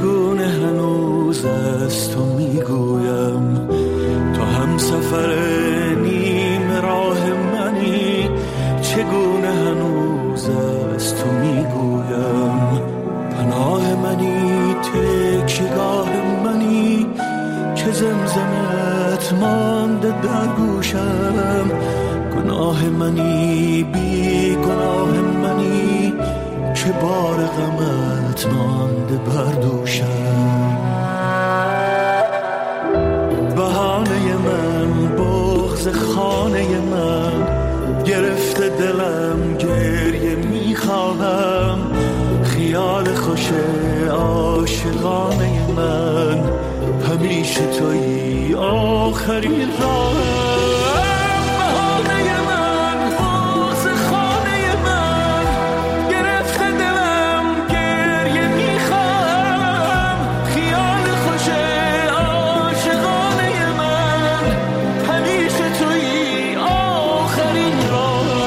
چگونه هنوز از تو میگویم، تو هم سفر نیم راه منی، چگونه هنوز از تو میگویم. پناه منی، تکیه‌گاه منی، که زمزمت مانده در گوشم. گناه منی، بی گناه منی، که بار غمت مانده بر دوشم. بهانه من، بغض خانه من، گرفته دلم گریه میخواهم. خیال خوش عاشقانه من، همیشه تویی آخرین راهم. بهانه من، بغض خانه من، گرفته دلم گریه میخواهم. خیال خوش عاشقانه من، همیشه تویی آخرین راهم.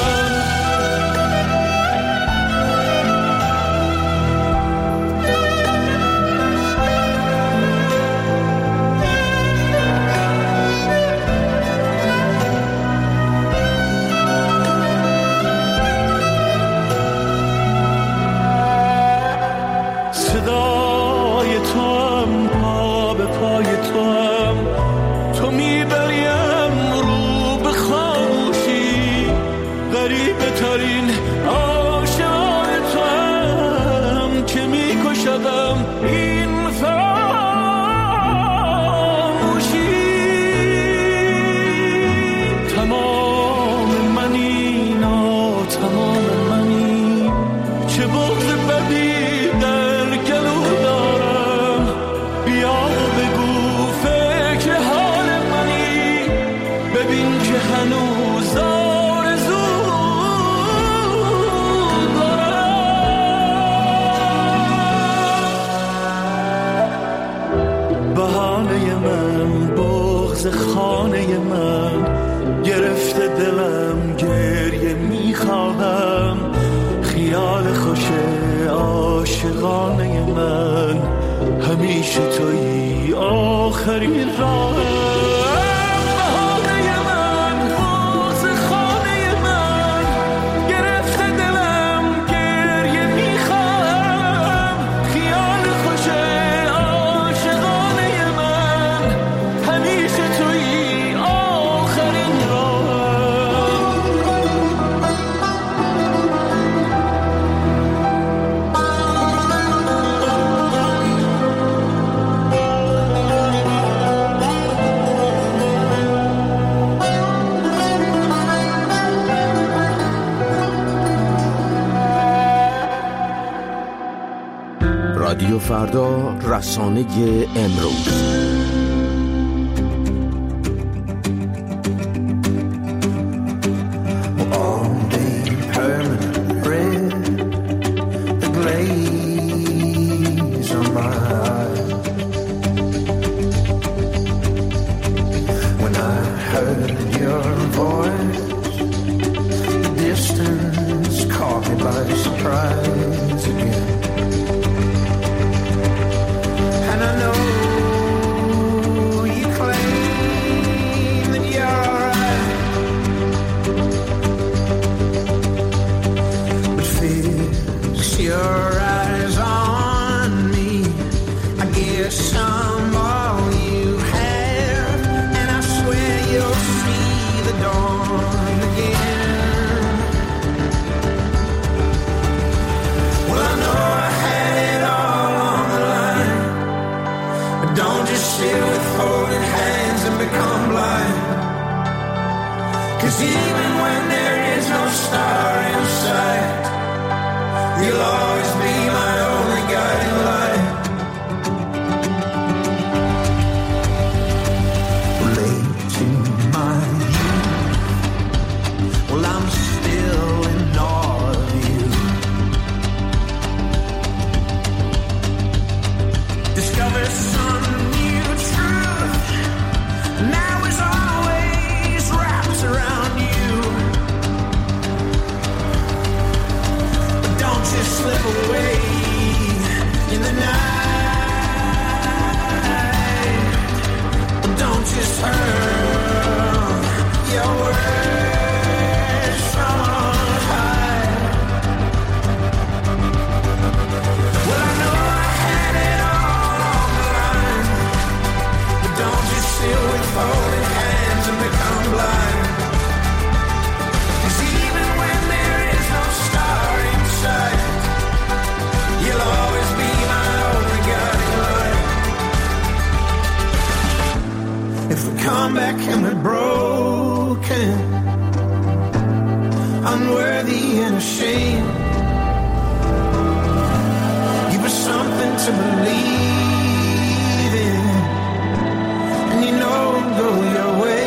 صدای توام، پا به پای توام، تو میبریم رو به خاموشی. غریبه ترین عاشق توام، که میکشدم این فراموشی. تمام منی، ناتمام منی، چه بغض بدی در گلو دارم. بیا بگو فکر حال منی، ببین که هنوز آرزو دارم. بهانه من، بغض خانه من، گرفته دلم گریه میخواهم. خیال خوش عاشقانه من، همیشه تویی آخرین راهم. بهانه من، بغض خانه من، گرفته دلم گریه میخواهم. خیال خوش عاشقانه من، همیشه تویی آخرین راهم. رادیو فردا، رسانه امروز. Slip away in the night. come back and we're broken, unworthy and ashamed. Give us something to believe in, and you know it'll go your way.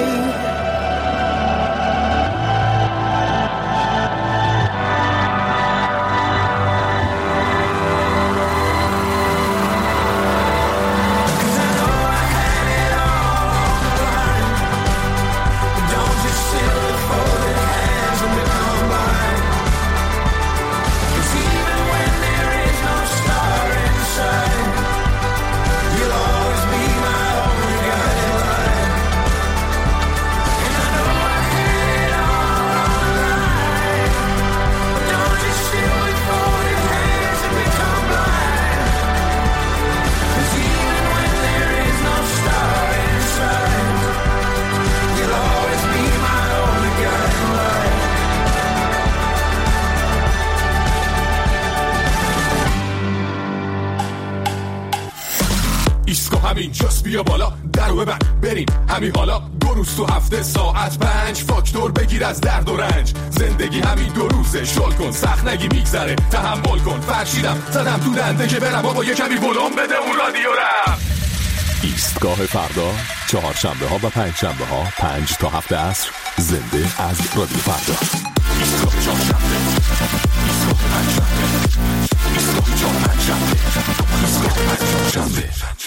اینجاست بیا بالا درو ببند بریم همین حالا 2 روز تو هفته ساعت 5 فاکتور بگیر از درد و رنج زندگی همین 2 روزه شل کن سخت نگی میگذره تحمل کن فرشیدم زدم تو دنده که برم بابا یه کمی ولوم بده اون رادیو رم. ایستگاه فردا 4 شنبه ها و 5 شنبه ها 5 تا 7 عصر زنده از رادیو فردا. ایستگاه 4 شنبه ایستگاه 5 شنبه ایستگاه 4 5 شنبه ایستگاه 5 شنبه.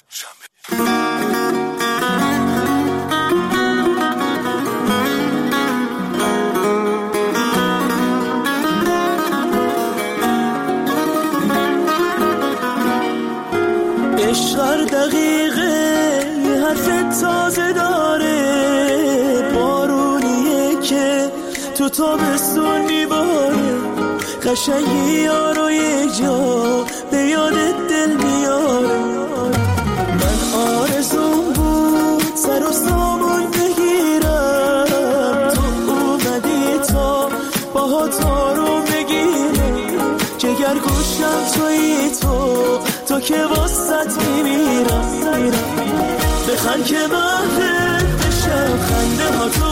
عشق دقیقه یه حرف تازه داره بارونیه که تو تابستون میباره قشنگی یارو یه جا به یادت دل میاره من آرزوم بود سر و سامون بگیرم تو اومدی تا باها تارو بگیرم جگر گوشم تویی تو که واسط میمیرم بخند که محفل بشم خنده ها تو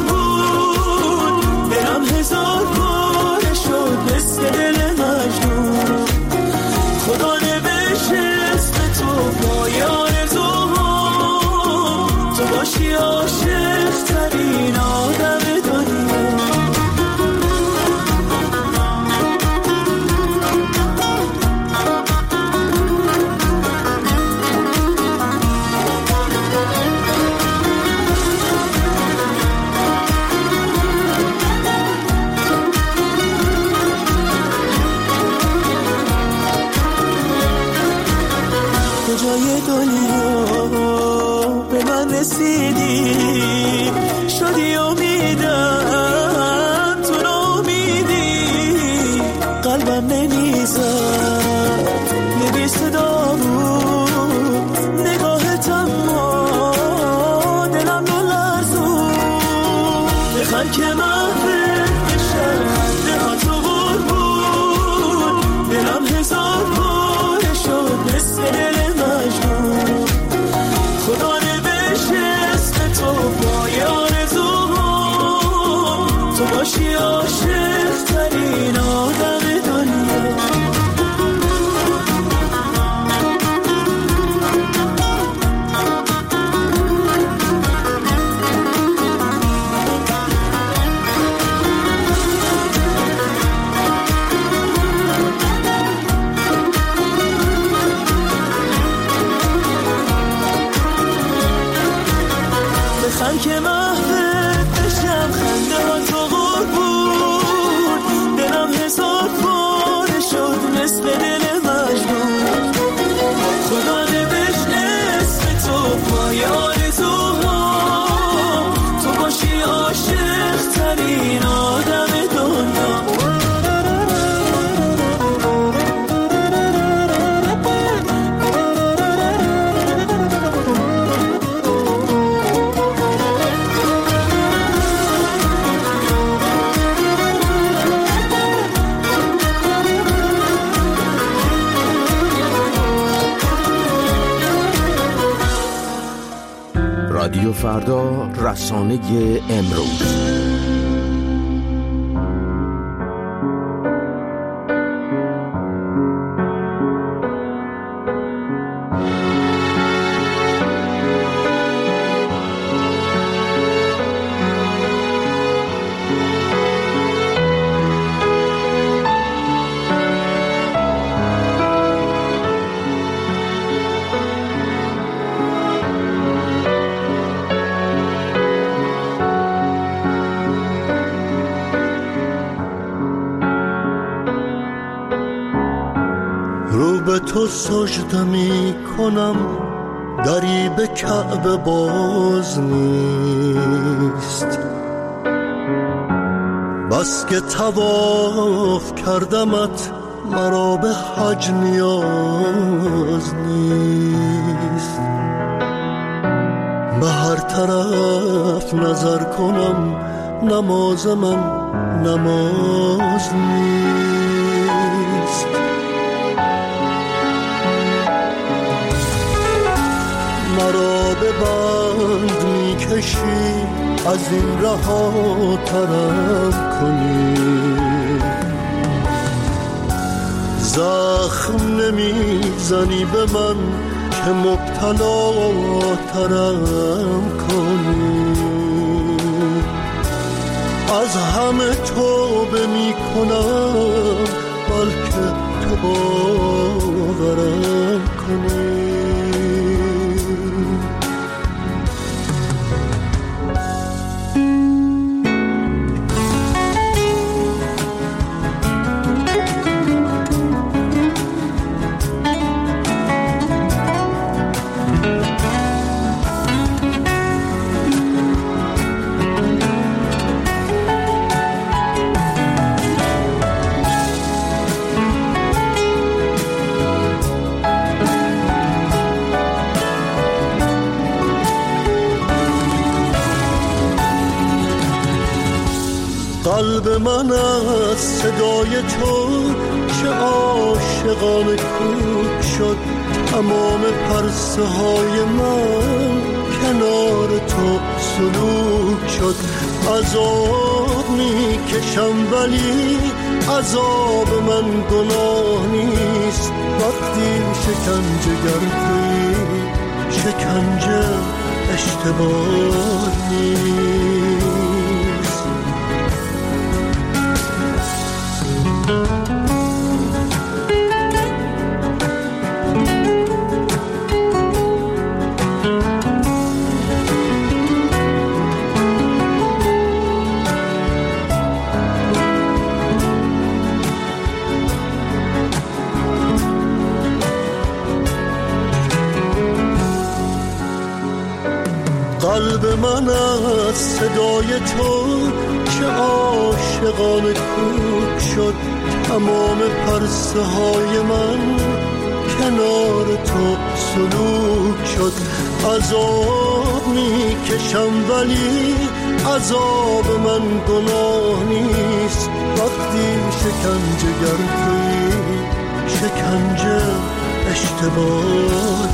بود برم 1000 باره شد مثل دل مجنون خدا نوشته اسم تو پای آرزوها تو باشی عاشق ترین آدم دنیا. کجای دنیا به من رسیدی شدی امیدم تو نامیدی قلبم نمیزد یه بی صدا بود نگاهتم ما دلم رو لرزون بخند که محفل بشم خنده ها تو بود دلم 1000 باره شد مثل دل مجنون خدا نوشته اسم تو پای رادیو فردا، رسانه امروز. رو به تو سجده می کنم، دری به کعبه باز نیست. بس که طواف کردمت، مرا به حج نیاز نیست. به هر طرف نظر کنم، نماز من نماز نیست. مرا به بند می کشی، از این رها طرف کنی. زخم نمی زنی به من که مبتلا ترم کنی. از همه توبه می کنم، بلکه تو باورم کنی. قلب من از صدای تو چه عاشقانه کوک شد. تمام پرسه های من کنار تو سلوک شد. عذاب می کشم ولی عذاب من گناه نیست. وقتی شکنجه گردی شکنجه اشتباه نیست. قلب من از صدای تو چه عاشقانه کوک شد. تمام پرسه های من کنار تو سلوک شد. عذاب می کشم ولی عذاب من گناه نیست. وقتی شکنجه گردی شکنجه اشتباه